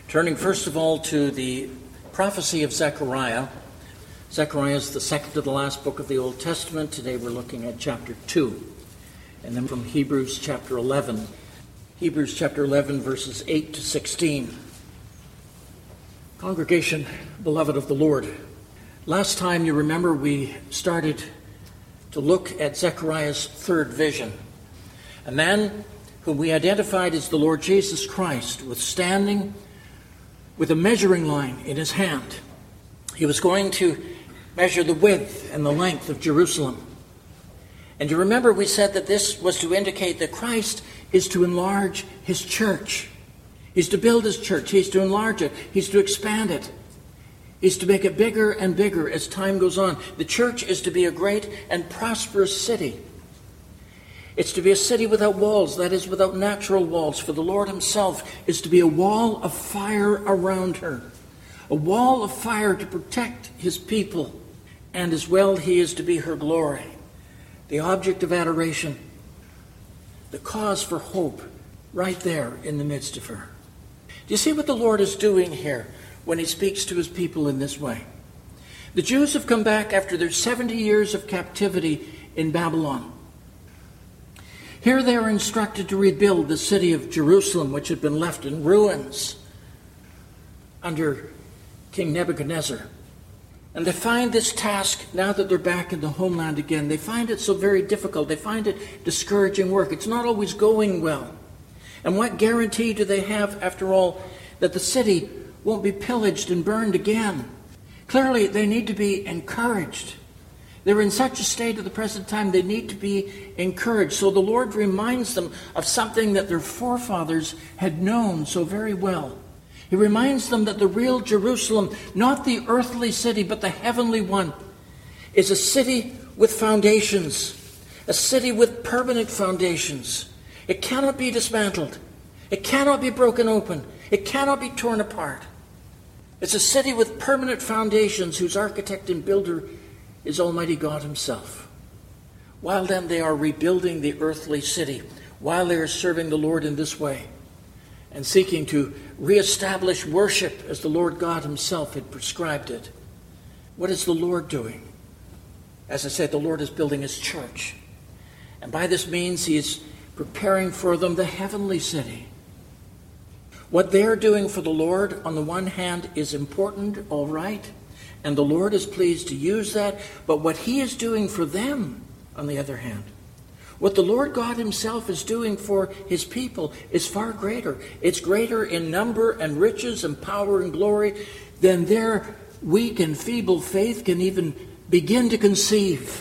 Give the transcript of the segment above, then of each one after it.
Turning first of all to the prophecy of Zechariah. Zechariah is the second to the last book of the Old Testament. Today we're looking at chapter 2. And then from Hebrews chapter 11. Hebrews chapter 11, verses 8 to 16. Congregation, beloved of the Lord, last time you remember we started to look at Zechariah's third vision. A man whom we identified as the Lord Jesus Christ, standing with a measuring line in his hand. He was going to measure the width and the length of Jerusalem. And you remember we said that this was to indicate that Christ is to enlarge his church. He's to build his church. He's to enlarge it. He's to expand it. He's to make it bigger and bigger as time goes on. The church is to be a great and prosperous city. It's to be a city without walls, that is, without natural walls, for the Lord himself is to be a wall of fire around her, a wall of fire to protect his people, and as well he is to be her glory, the object of adoration, the cause for hope, right there in the midst of her. Do you see what the Lord is doing here when he speaks to his people in this way? The Jews have come back after their 70 years of captivity in Babylon. Here they are instructed to rebuild the city of Jerusalem, which had been left in ruins under King Nebuchadnezzar. And they find this task, now that they're back in the homeland again, they find it so very difficult. They find it discouraging work. It's not always going well. And what guarantee do they have, after all, that the city won't be pillaged and burned again? Clearly, they need to be encouraged. They're in such a state at the present time, they need to be encouraged. So the Lord reminds them of something that their forefathers had known so very well. He reminds them that the real Jerusalem, not the earthly city, but the heavenly one, is a city with foundations, a city with permanent foundations. It cannot be dismantled. It cannot be broken open. It cannot be torn apart. It's a city with permanent foundations whose architect and builder is Almighty God himself. While then they are rebuilding the earthly city, while they are serving the Lord in this way, and seeking to reestablish worship as the Lord God himself had prescribed it, what is the Lord doing? As I said, the Lord is building his church. And by this means he is preparing for them the heavenly city. What they're doing for the Lord, on the one hand, is important, all right, and the Lord is pleased to use that. But what he is doing for them, on the other hand, what the Lord God himself is doing for his people is far greater. It's greater in number and riches and power and glory than their weak and feeble faith can even begin to conceive.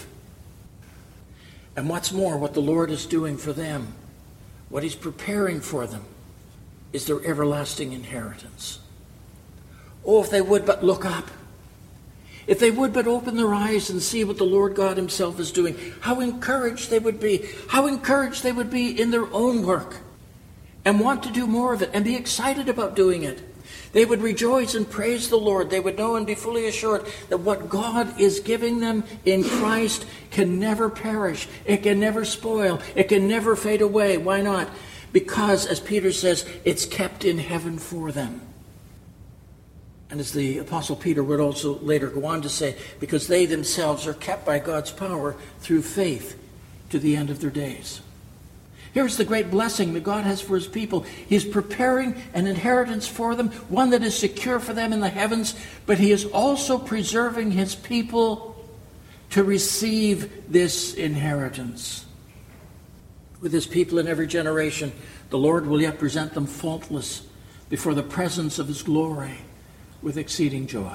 And what's more, what the Lord is doing for them, what he's preparing for them, is their everlasting inheritance. Oh, if they would but look up. If they would but open their eyes and see what the Lord God himself is doing, how encouraged they would be. How encouraged they would be in their own work and want to do more of it and be excited about doing it. They would rejoice and praise the Lord. They would know and be fully assured that what God is giving them in Christ can never perish. It can never spoil. It can never fade away. Why not? Because, as Peter says, it's kept in heaven for them. And as the Apostle Peter would also later go on to say, because they themselves are kept by God's power through faith to the end of their days. Here's the great blessing that God has for his people. He's preparing an inheritance for them, one that is secure for them in the heavens, but he is also preserving his people to receive this inheritance. With his people in every generation, the Lord will yet present them faultless before the presence of his glory with exceeding joy.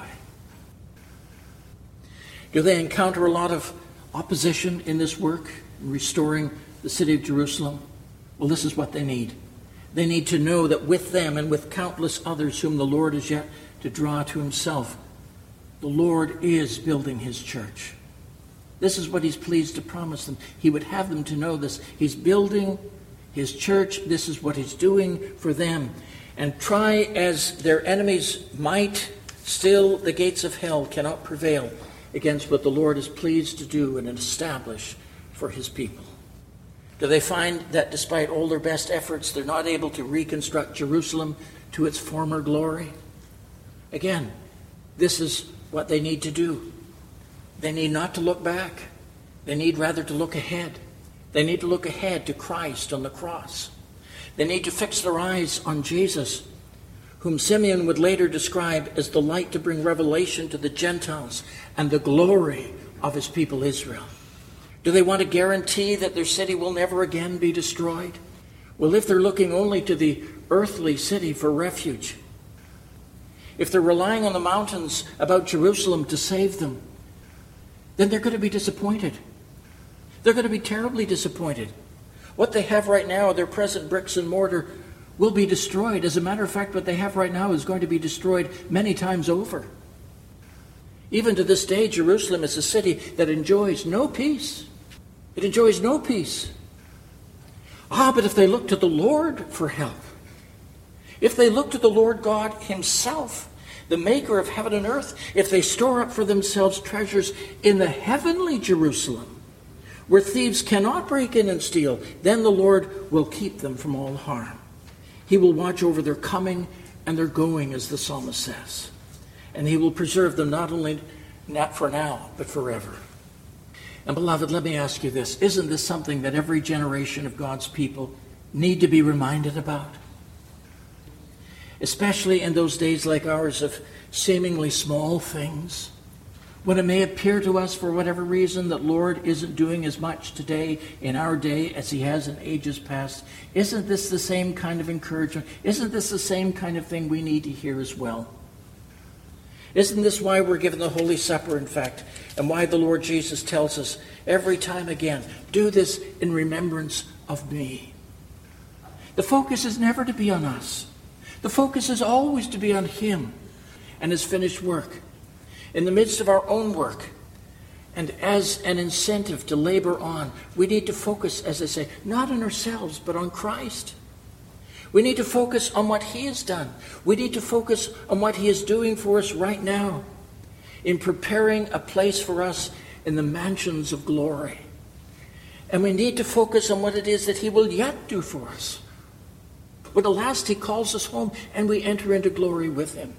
Do they encounter a lot of opposition in this work, in restoring the city of Jerusalem? Well, this is what they need. They need to know that with them and with countless others whom the Lord is yet to draw to himself, the Lord is building his church. This is what he's pleased to promise them. He would have them to know this. He's building his church. This is what he's doing for them. And try as their enemies might, still the gates of hell cannot prevail against what the Lord is pleased to do and establish for his people. Do they find that despite all their best efforts, they're not able to reconstruct Jerusalem to its former glory? Again, this is what they need to do. They need not to look back. They need rather to look ahead. They need to look ahead to Christ on the cross. They need to fix their eyes on Jesus, whom Simeon would later describe as the light to bring revelation to the Gentiles and the glory of his people Israel. Do they want a guarantee that their city will never again be destroyed? Well, if they're looking only to the earthly city for refuge, if they're relying on the mountains about Jerusalem to save them, then they're going to be disappointed. They're going to be terribly disappointed. What they have right now, their present bricks and mortar, will be destroyed. As a matter of fact, what they have right now is going to be destroyed many times over. Even to this day, Jerusalem is a city that enjoys no peace. It enjoys no peace. But if they look to the Lord for help, if they look to the Lord God himself, the maker of heaven and earth, if they store up for themselves treasures in the heavenly Jerusalem, where thieves cannot break in and steal, then the Lord will keep them from all harm. He will watch over their coming and their going, as the psalmist says. And he will preserve them not for now, but forever. And beloved, let me ask you this. Isn't this something that every generation of God's people need to be reminded about? Especially in those days like ours of seemingly small things, when it may appear to us for whatever reason that Lord isn't doing as much today in our day as he has in ages past. Isn't this the same kind of encouragement? Isn't this the same kind of thing we need to hear as well? Isn't this why we're given the Holy Supper, in fact, and why the Lord Jesus tells us every time again, do this in remembrance of me? The focus is never to be on us. The focus is always to be on him and his finished work. In the midst of our own work, and as an incentive to labor on, we need to focus, as I say, not on ourselves, but on Christ. We need to focus on what he has done. We need to focus on what he is doing for us right now in preparing a place for us in the mansions of glory. And we need to focus on what it is that he will yet do for us. When at last he calls us home and we enter into glory with him.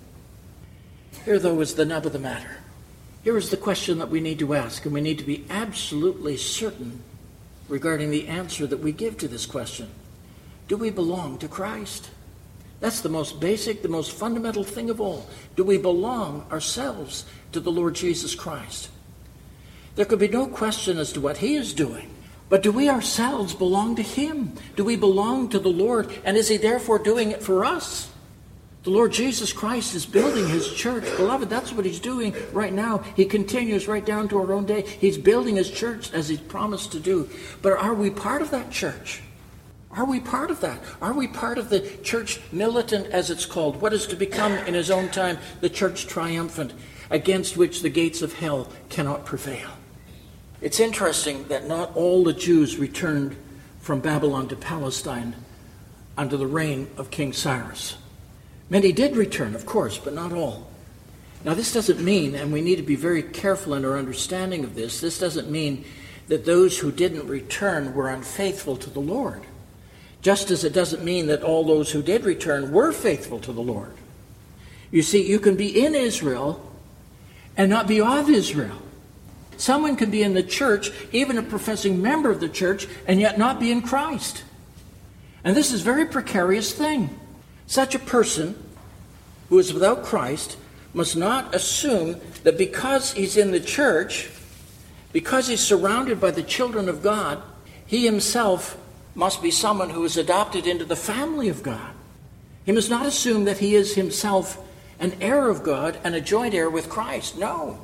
Here, though, is the nub of the matter. Here is the question that we need to ask, and we need to be absolutely certain regarding the answer that we give to this question. Do we belong to Christ? That's the most basic, the most fundamental thing of all. Do we belong ourselves to the Lord Jesus Christ? There could be no question as to what he is doing, but do we ourselves belong to him? Do we belong to the Lord, and is he therefore doing it for us? The Lord Jesus Christ is building his church. Beloved, that's what he's doing right now. He continues right down to our own day. He's building his church as he promised to do. But are we part of that church? Are we part of that? Are we part of the church militant, as it's called, what is to become in his own time the church triumphant, against which the gates of hell cannot prevail? It's interesting that not all the Jews returned from Babylon to Palestine under the reign of King Cyrus. Many did return, of course, but not all. Now, this doesn't mean, and we need to be very careful in our understanding of this, this doesn't mean that those who didn't return were unfaithful to the Lord. Just as it doesn't mean that all those who did return were faithful to the Lord. You see, you can be in Israel and not be of Israel. Someone can be in the church, even a professing member of the church, and yet not be in Christ. And this is a very precarious thing. Such a person who is without Christ must not assume that because he's in the church, because he's surrounded by the children of God, he himself must be someone who is adopted into the family of God. He must not assume that he is himself an heir of God and a joint heir with Christ. No.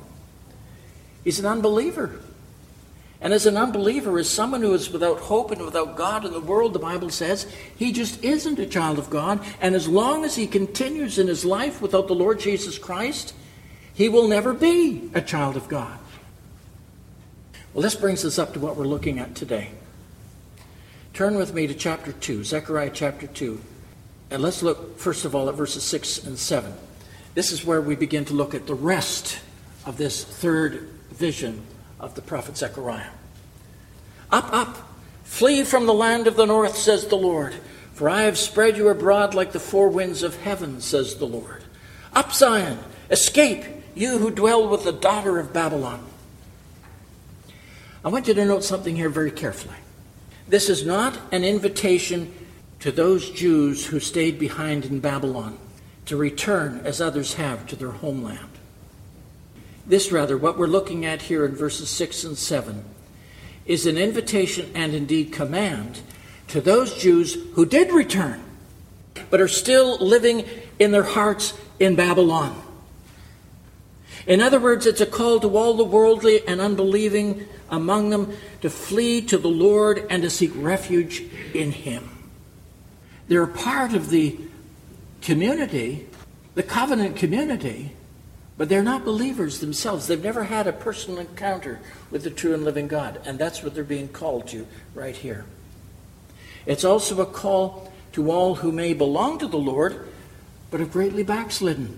He's an unbeliever. And as an unbeliever, as someone who is without hope and without God in the world, the Bible says, he just isn't a child of God. And as long as he continues in his life without the Lord Jesus Christ, he will never be a child of God. Well, this brings us up to what we're looking at today. Turn with me to chapter 2, Zechariah chapter 2. And let's look, first of all, at verses 6 and 7. This is where we begin to look at the rest of this third vision of the prophet Zechariah. Up, up, Flee from the land of the north, says the Lord, for I have spread you abroad like the four winds of heaven, says the Lord. Up, Zion, escape, you who dwell with the daughter of Babylon. I want you to note something here very carefully. This is not an invitation to those Jews who stayed behind in Babylon to return as others have to their homeland. This, rather, what we're looking at here in verses 6 and 7, is an invitation and indeed command to those Jews who did return, but are still living in their hearts in Babylon. In other words, it's a call to all the worldly and unbelieving among them to flee to the Lord and to seek refuge in Him. They're a part of the community, the covenant community, but they're not believers themselves. They've never had a personal encounter with the true and living God, and that's what they're being called to right here. It's also a call to all who may belong to the Lord, but have greatly backslidden.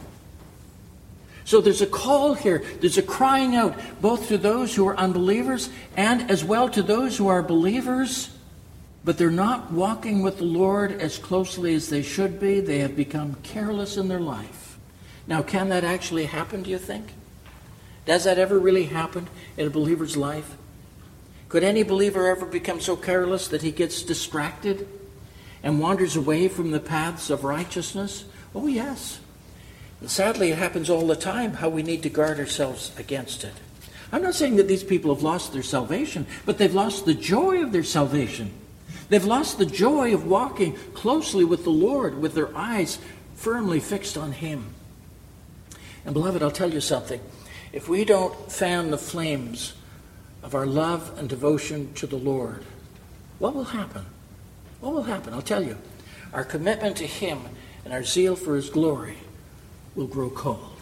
So there's a call here. There's a crying out, both to those who are unbelievers and as well to those who are believers, but they're not walking with the Lord as closely as they should be. They have become careless in their life. Now, can that actually happen, do you think? Does that ever really happen in a believer's life? Could any believer ever become so careless that he gets distracted and wanders away from the paths of righteousness? Oh, yes. And sadly, it happens all the time, how we need to guard ourselves against it. I'm not saying that these people have lost their salvation, but they've lost the joy of their salvation. They've lost the joy of walking closely with the Lord, with their eyes firmly fixed on Him. And beloved, I'll tell you something. If we don't fan the flames of our love and devotion to the Lord, what will happen? What will happen? I'll tell you. Our commitment to Him and our zeal for His glory will grow cold.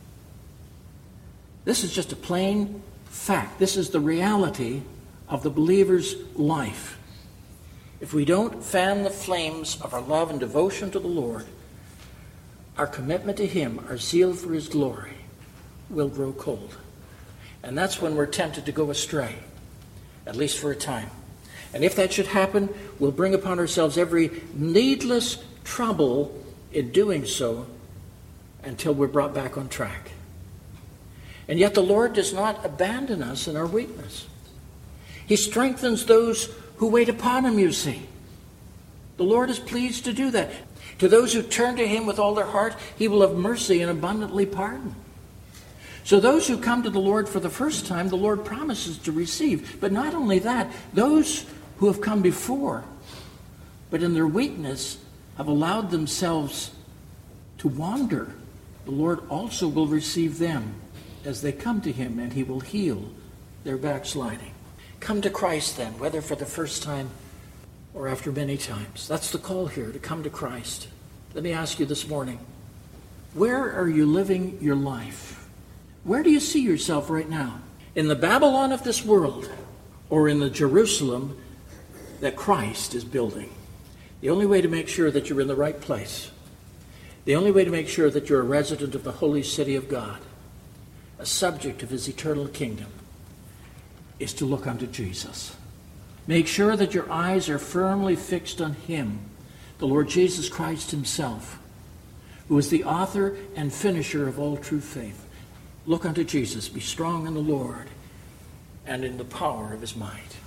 This is just a plain fact. This is the reality of the believer's life. If we don't fan the flames of our love and devotion to the Lord, our commitment to Him, our zeal for His glory, will grow cold. And that's when we're tempted to go astray, at least for a time. And if that should happen, we'll bring upon ourselves every needless trouble in doing so until we're brought back on track. And yet the Lord does not abandon us in our weakness. He strengthens those who wait upon Him, you see. The Lord is pleased to do that. To those who turn to Him with all their heart, He will have mercy and abundantly pardon. So those who come to the Lord for the first time, the Lord promises to receive. But not only that, those who have come before, but in their weakness have allowed themselves to wander, the Lord also will receive them as they come to Him, and He will heal their backsliding. Come to Christ then, whether for the first time or after many times. That's the call here, to come to Christ. Let me ask you this morning, where are you living your life? Where do you see yourself right now? In the Babylon of this world, or in the Jerusalem that Christ is building? The only way to make sure that you're in the right place, the only way to make sure that you're a resident of the holy city of God, a subject of His eternal kingdom, is to look unto Jesus. Make sure that your eyes are firmly fixed on Him, the Lord Jesus Christ Himself, who is the author and finisher of all true faith. Look unto Jesus. Be strong in the Lord and in the power of His might.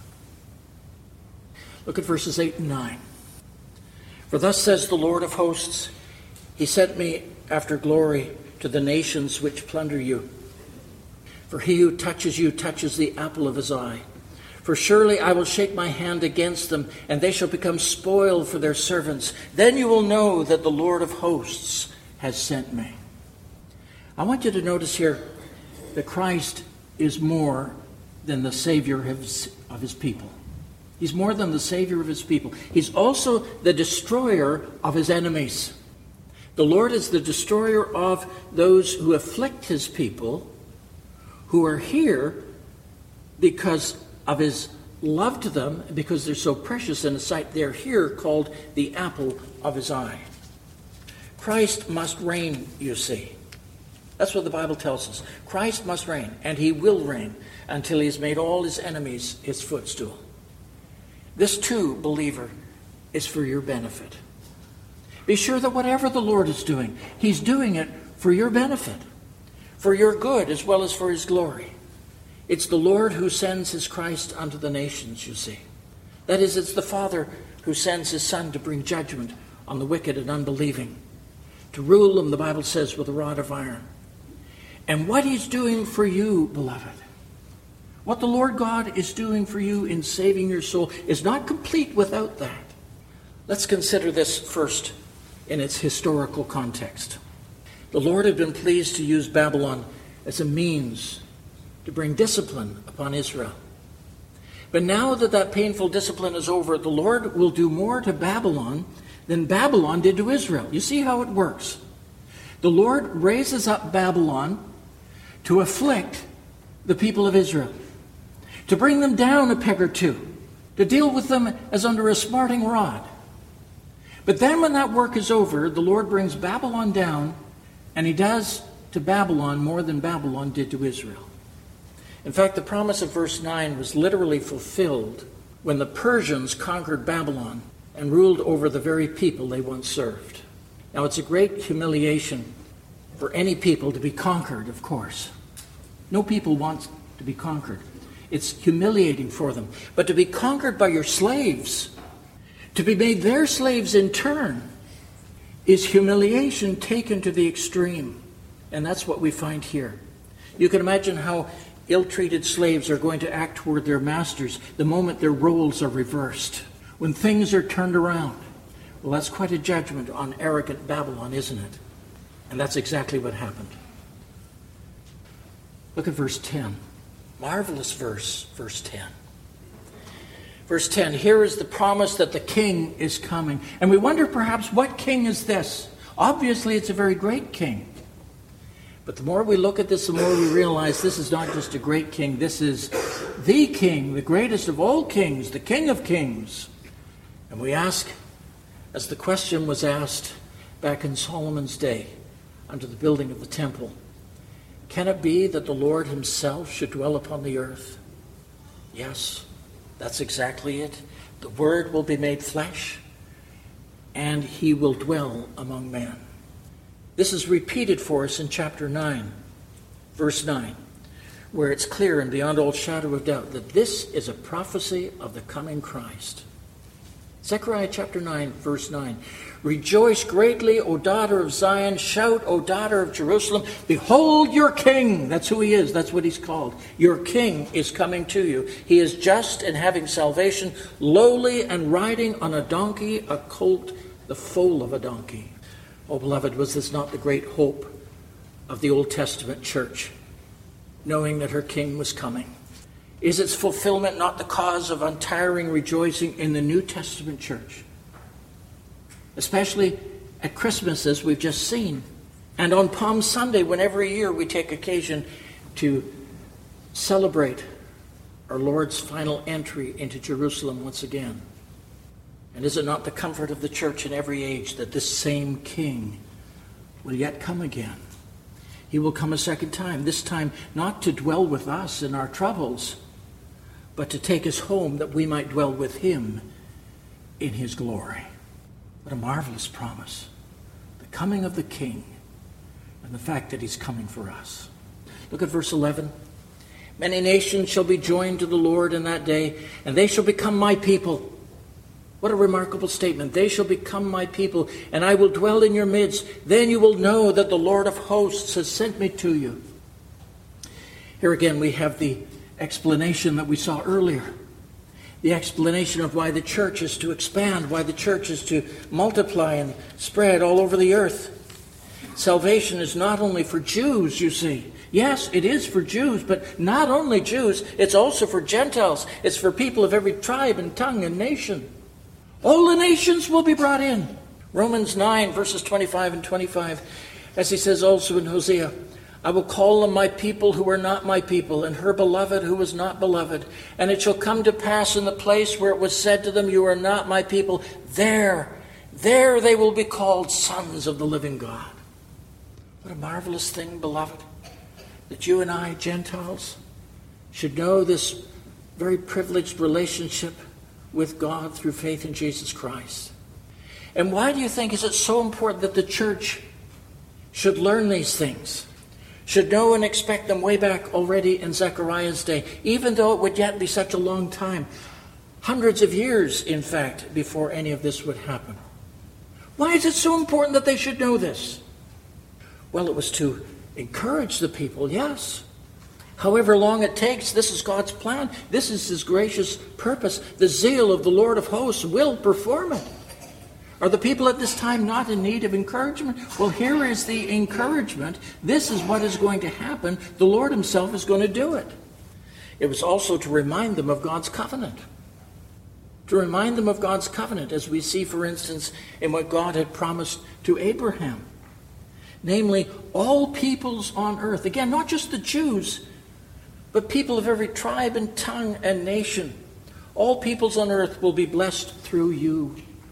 Look at verses 8 and 9. For thus says the Lord of hosts, He sent me after glory to the nations which plunder you. For he who touches you touches the apple of His eye. For surely I will shake my hand against them, and they shall become spoil for their servants. Then you will know that the Lord of hosts has sent me. I want you to notice here that Christ is more than the Savior of His people. He's more than the Savior of His people. He's also the destroyer of His enemies. The Lord is the destroyer of those who afflict His people, who are here because of His love to them, because they're so precious in His sight. They're here called the apple of His eye. Christ must reign, you see. That's what the Bible tells us. Christ must reign, and He will reign until He has made all His enemies His footstool. This too, believer, is for your benefit. Be sure that whatever the Lord is doing, He's doing it for your benefit, for your good as well as for His glory. It's the Lord who sends His Christ unto the nations, you see. That is, it's the Father who sends His Son to bring judgment on the wicked and unbelieving, to rule them, the Bible says, with a rod of iron. And what He's doing for you, beloved, what the Lord God is doing for you in saving your soul is not complete without that. Let's consider this first in its historical context. The Lord had been pleased to use Babylon as a means to bring discipline upon Israel. But now that that painful discipline is over, the Lord will do more to Babylon than Babylon did to Israel. You see how it works. The Lord raises up Babylon to afflict the people of Israel, to bring them down a peg or two, to deal with them as under a smarting rod. But then when that work is over, the Lord brings Babylon down, and He does to Babylon more than Babylon did to Israel. In fact, the promise of verse 9 was literally fulfilled when the Persians conquered Babylon and ruled over the very people they once served. Now, it's a great humiliation for any people to be conquered, of course. No people wants to be conquered. It's humiliating for them. But to be conquered by your slaves, to be made their slaves in turn, is humiliation taken to the extreme. And that's what we find here. You can imagine how ill-treated slaves are going to act toward their masters the moment their roles are reversed, when things are turned around. Well, that's quite a judgment on arrogant Babylon, isn't it? And that's exactly what happened. Look at verse 10. Marvelous verse, verse 10. Verse 10, here is the promise that the king is coming. And we wonder perhaps, what king is this? Obviously, it's a very great king. But the more we look at this, the more we realize this is not just a great king. This is the king, the greatest of all kings, the King of kings. And we ask, as the question was asked back in Solomon's day, under the building of the temple, can it be that the Lord Himself should dwell upon the earth? Yes, that's exactly it. The Word will be made flesh, and He will dwell among men. This is repeated for us in chapter 9, verse 9, where it's clear and beyond all shadow of doubt that this is a prophecy of the coming Christ. Zechariah chapter 9, verse 9. Rejoice greatly, O daughter of Zion. Shout, O daughter of Jerusalem. Behold your king. That's who He is. That's what He's called. Your king is coming to you. He is just and having salvation, lowly and riding on a donkey, a colt, the foal of a donkey. Oh, beloved, was this not the great hope of the Old Testament church, knowing that her king was coming? Is its fulfillment not the cause of untiring rejoicing in the New Testament church? Especially at Christmas, as we've just seen, and on Palm Sunday, when every year we take occasion to celebrate our Lord's final entry into Jerusalem once again. And is it not the comfort of the church in every age that this same King will yet come again? He will come a second time, this time not to dwell with us in our troubles, but to take us home that we might dwell with Him in His glory. What a marvelous promise. The coming of the King and the fact that He's coming for us. Look at verse 11. Many nations shall be joined to the Lord in that day, and they shall become my people. What a remarkable statement. They shall become my people, and I will dwell in your midst. Then you will know that the Lord of hosts has sent me to you. Here again we have the explanation that we saw earlier. The explanation of why the church is to expand, why the church is to multiply and spread all over the earth. Salvation is not only for Jews, you see. Yes, it is for Jews, but not only Jews, it's also for Gentiles. It's for people of every tribe and tongue and nation. All the nations will be brought in. Romans 9, verses 25 and 25, as he says also in Hosea, I will call them my people who are not my people, and her beloved who was not beloved. And it shall come to pass in the place where it was said to them, you are not my people, there they will be called sons of the living God. What a marvelous thing, beloved, that you and I, Gentiles, should know this very privileged relationship with God through faith in Jesus Christ. And why do you think is it so important that the church should learn these things, should know and expect them way back already in Zechariah's day, even though it would yet be such a long time, hundreds of years, in fact, before any of this would happen? Why is it so important that they should know this? Well, it was to encourage the people, yes. However long it takes, this is God's plan. This is his gracious purpose. The zeal of the Lord of hosts will perform it. Are the people at this time not in need of encouragement? Well, here is the encouragement. This is what is going to happen. The Lord himself is going to do it. It was also to remind them of God's covenant. To remind them of God's covenant, as we see, for instance, in what God had promised to Abraham. Namely, all peoples on earth. Again, not just the Jews, but people of every tribe and tongue and nation. All peoples on earth will be blessed through you.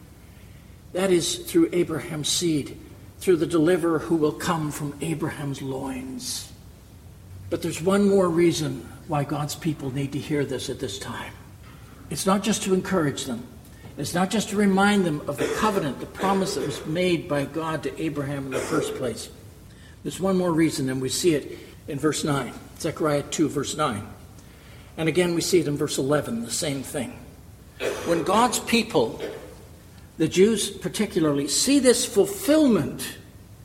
That is, through Abraham's seed, through the deliverer who will come from Abraham's loins. But there's one more reason why God's people need to hear this at this time. It's not just to encourage them. It's not just to remind them of the covenant, the promise that was made by God to Abraham in the first place. There's one more reason, and we see it in verse 9. Zechariah 2, verse 9. And again, we see it in verse 11, the same thing. When God's people, the Jews particularly, see this fulfillment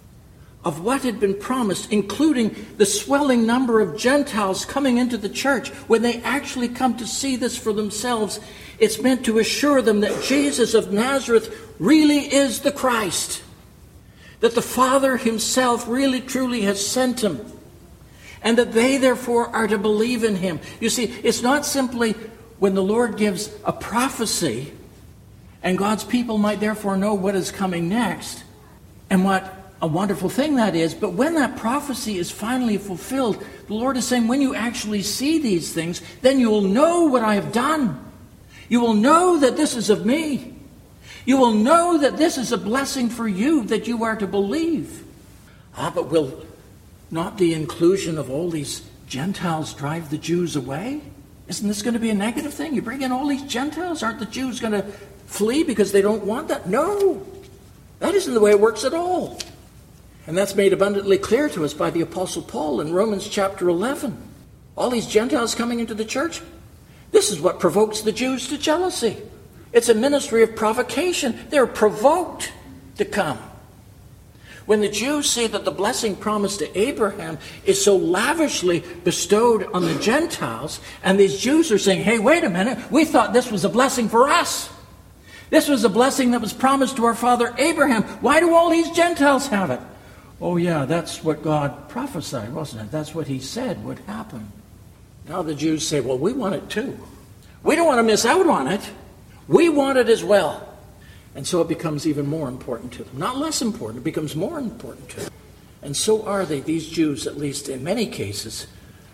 of what had been promised, including the swelling number of Gentiles coming into the church, when they actually come to see this for themselves, it's meant to assure them that Jesus of Nazareth really is the Christ, that the Father himself really truly has sent him, and that they therefore are to believe in him. You see, it's not simply when the Lord gives a prophecy, and God's people might therefore know what is coming next, and what a wonderful thing that is. But when that prophecy is finally fulfilled, the Lord is saying, when you actually see these things, then you will know what I have done. You will know that this is of me. You will know that this is a blessing for you, that you are to believe. But will not the inclusion of all these Gentiles drive the Jews away? Isn't this going to be a negative thing? You bring in all these Gentiles, aren't the Jews going to flee because they don't want that? No, that isn't the way it works at all. And that's made abundantly clear to us by the Apostle Paul in Romans chapter 11. All these Gentiles coming into the church, this is what provokes the Jews to jealousy. It's a ministry of provocation. They're provoked to come. When the Jews see that the blessing promised to Abraham is so lavishly bestowed on the Gentiles, and these Jews are saying, hey, wait a minute, we thought this was a blessing for us. This was a blessing that was promised to our father Abraham. Why do all these Gentiles have it? Oh yeah, that's what God prophesied, wasn't it? That's what he said would happen. Now the Jews say, well, we want it too. We don't want to miss out on it. We want it as well. And so it becomes even more important to them. Not less important, it becomes more important to them. And so are they, these Jews, at least in many cases,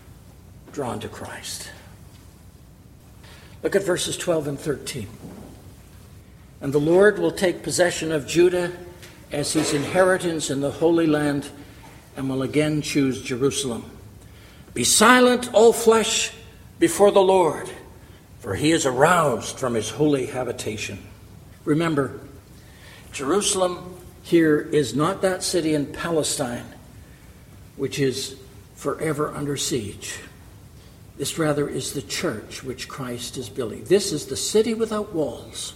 drawn to Christ. Look at verses 12 and 13. And the Lord will take possession of Judah as his inheritance in the Holy Land, and will again choose Jerusalem. Be silent, all flesh, before the Lord, for he is aroused from his holy habitation. Remember, Jerusalem here is not that city in Palestine, which is forever under siege. This rather is the church which Christ is building. This is the city without walls.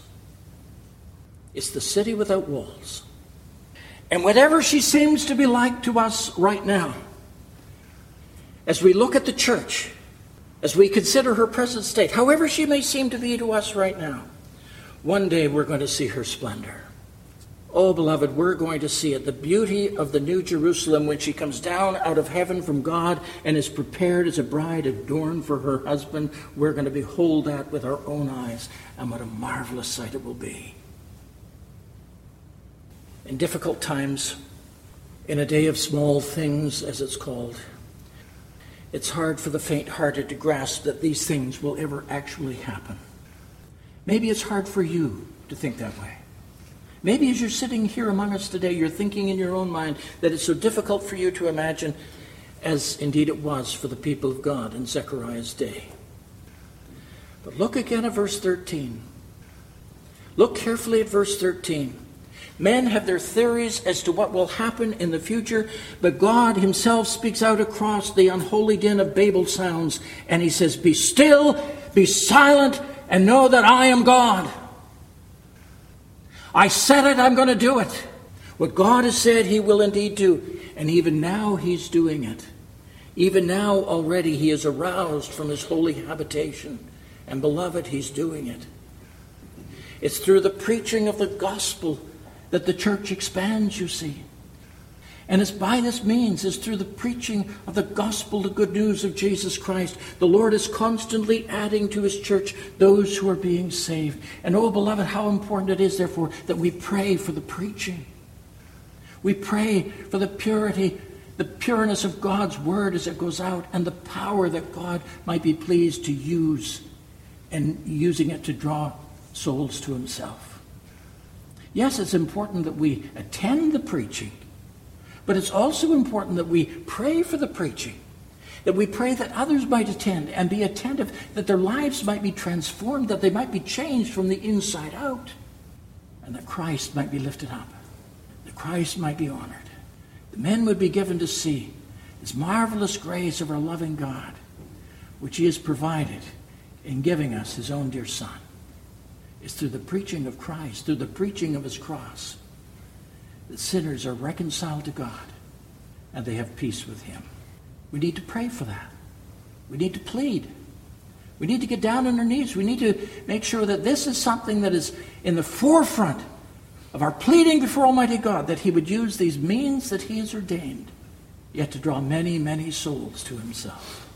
It's the city without walls. And whatever she seems to be like to us right now, as we look at the church, as we consider her present state, however she may seem to be to us right now, one day we're going to see her splendor. Oh, beloved, we're going to see it, the beauty of the New Jerusalem when she comes down out of heaven from God and is prepared as a bride adorned for her husband. We're going to behold that with our own eyes, and what a marvelous sight it will be. In difficult times, in a day of small things, as it's called, it's hard for the faint-hearted to grasp that these things will ever actually happen. Maybe it's hard for you to think that way. Maybe as you're sitting here among us today, you're thinking in your own mind that it's so difficult for you to imagine, as indeed it was for the people of God in Zechariah's day. But look again at verse 13. Look carefully at verse 13. Men have their theories as to what will happen in the future, but God himself speaks out across the unholy din of Babel sounds, and he says, "Be still, be silent, and know that I am God. I said it, I'm going to do it." What God has said, he will indeed do. And even now he's doing it. Even now already he is aroused from his holy habitation. And beloved, he's doing it. It's through the preaching of the gospel that the church expands, you see. And it's by this means, it's through the preaching of the gospel, the good news of Jesus Christ. The Lord is constantly adding to his church those who are being saved. And oh, beloved, how important it is, therefore, that we pray for the preaching. We pray for the purity, the pureness of God's word as it goes out, and the power that God might be pleased to use, and using it to draw souls to himself. Yes, it's important that we attend the preaching, but it's also important that we pray for the preaching, that we pray that others might attend and be attentive, that their lives might be transformed, that they might be changed from the inside out, and that Christ might be lifted up, that Christ might be honored. The men would be given to see his marvelous grace of our loving God, which he has provided in giving us his own dear Son. It's through the preaching of Christ, through the preaching of his cross, that sinners are reconciled to God and they have peace with him. We need to pray for that. We need to plead. We need to get down on our knees. We need to make sure that this is something that is in the forefront of our pleading before Almighty God, that he would use these means that he has ordained, yet to draw many, many souls to himself.